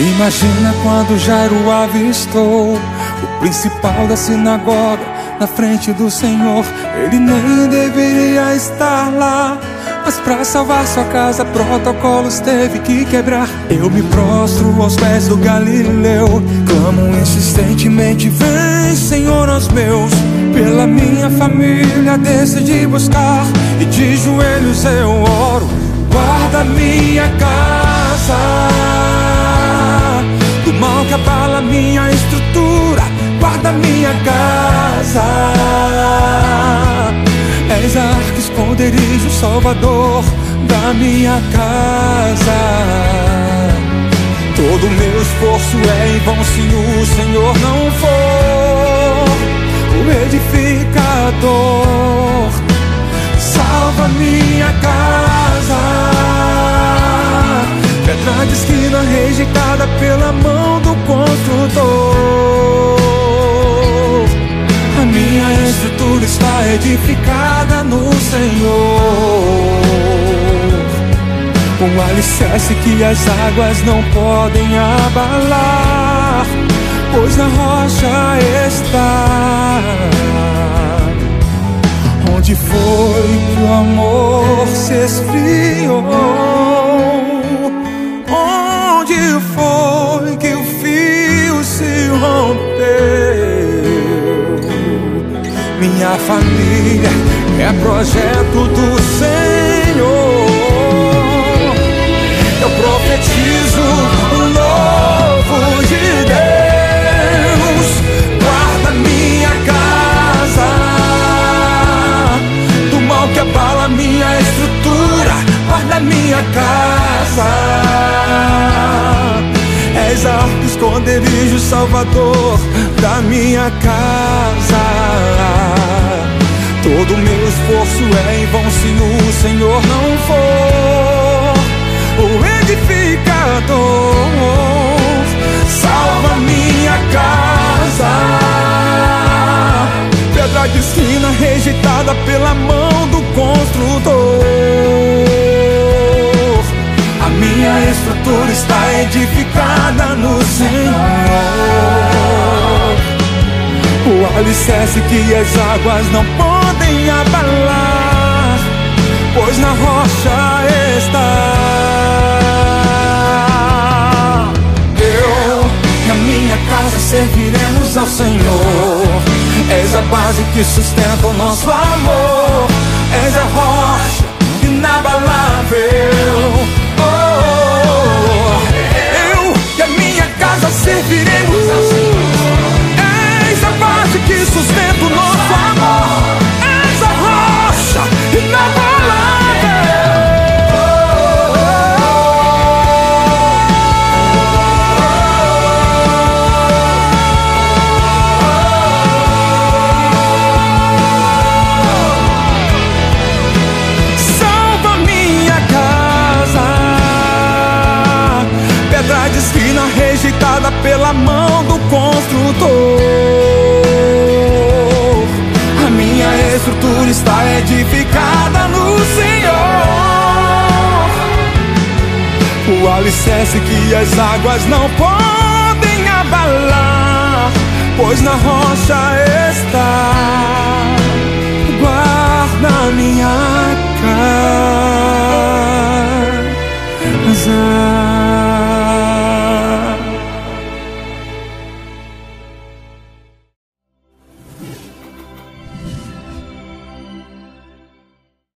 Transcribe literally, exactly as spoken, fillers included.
Imagina quando Jairo avistou o principal da sinagoga na frente do Senhor. Ele nem deveria estar lá, mas pra salvar sua casa protocolos teve que quebrar. Eu me prostro aos pés do Galileu, clamo insistentemente: vem, Senhor, aos meus. Pela minha família decidi buscar, e de joelhos eu oro: guarda minha casa do mal que abala minha estrutura, guarda minha casa. És a arca, esconderijo, salvador da minha casa. Todo meu esforço é em vão se o Senhor não for o edificador. Salva minha casa, pedra de esquina rejeitada pela mão do construtor. A minha estrutura está edificada no Senhor, um alicerce que as águas não podem abalar, pois na rocha está. Onde foi que o amor se esfriou? Onde foi que o fio se rompeu? Minha família é projeto do Senhor. Eu profetizo o novo de Deus. Guarda minha casa do mal que abala minha estrutura, guarda minha casa. És a arca, esconderijo, salvador da minha casa. Todo meu esforço é em vão se o Senhor não for o edificador. Salva minha casa, pedra de esquina rejeitada pela mão do construtor. A minha estrutura está edificada no Senhor, o alicerce que as águas não podem abalar, pois na rocha está. Eu e a minha casa serviremos ao Senhor. És a base que sustenta o nosso amor, és a rocha inabalável. Serviremos ao Senhor. És a base que sustenta o nosso amor, és a rocha inabalável. Salva minha casa, pedra de esquina rejeitada pela mão do construtor. A minha estrutura está edificada no Senhor, o alicerce que as águas não podem abalar, pois na rocha está. Guarda minha casa.